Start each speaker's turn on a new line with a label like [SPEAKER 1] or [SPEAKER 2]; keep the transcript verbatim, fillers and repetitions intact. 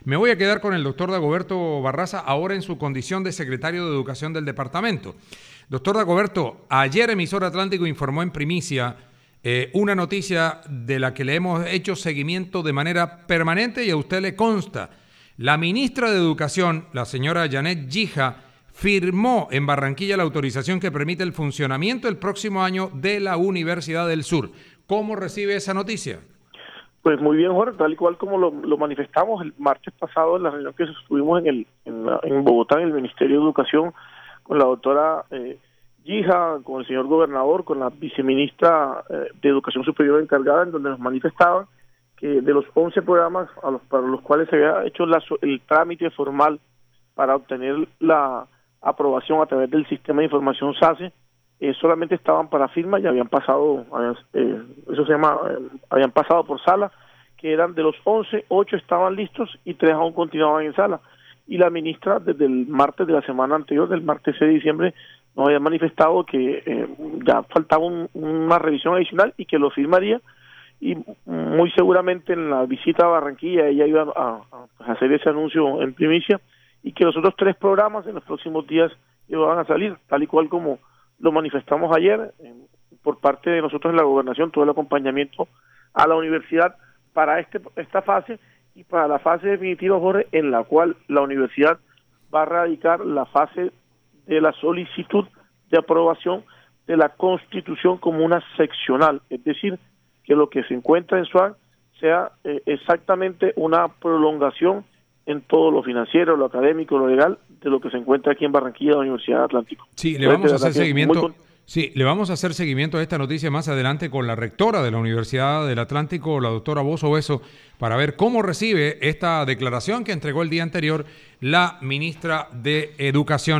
[SPEAKER 1] Me voy a quedar con el doctor Dagoberto Barraza, ahora en su condición de secretario de Educación del departamento. Doctor Dagoberto, ayer Emisor Atlántico informó en primicia eh, una noticia de la que le hemos hecho seguimiento de manera permanente y a usted le consta. La ministra de Educación, la señora Janet Gija, firmó en Barranquilla la autorización que permite el funcionamiento el próximo año de la Universidad del Sur. ¿Cómo recibe esa noticia?
[SPEAKER 2] Pues muy bien, Jorge, tal y cual como lo, lo manifestamos el martes pasado en la reunión que estuvimos en el en, la, en Bogotá, en el Ministerio de Educación, con la doctora eh, Gija, con el señor gobernador, con la viceministra eh, de Educación Superior encargada, en donde nos manifestaban que de los once programas a los, para los cuales se había hecho la, el trámite formal para obtener la aprobación a través del sistema de información S A C E, Eh, solamente estaban para firma y habían pasado, eh, eso se llama, eh, habían pasado por sala, que eran de los once, ocho estaban listos y tres aún continuaban en sala. Y la ministra desde el martes de la semana anterior, del martes seis de diciembre, nos había manifestado que eh, ya faltaba un, una revisión adicional y que lo firmaría, y muy seguramente en la visita a Barranquilla ella iba a, a hacer ese anuncio en primicia, y que los otros tres programas en los próximos días iban a salir, tal y cual como lo manifestamos ayer eh, por parte de nosotros en la gobernación, todo el acompañamiento a la universidad para este esta fase y para la fase definitiva, Jorge, en la cual la universidad va a radicar la fase de la solicitud de aprobación de la Constitución como una seccional, es decir, que lo que se encuentra en S U A sea eh, exactamente una prolongación en todo lo financiero, lo académico, lo legal, de lo que se encuentra aquí en Barranquilla, la Universidad Atlántico.
[SPEAKER 1] Sí, le vamos a hacer seguimiento. Muy... Sí, le vamos a hacer seguimiento a esta noticia más adelante con la rectora de la Universidad del Atlántico, la doctora Bozo Beso, para ver cómo recibe esta declaración que entregó el día anterior la ministra de Educación.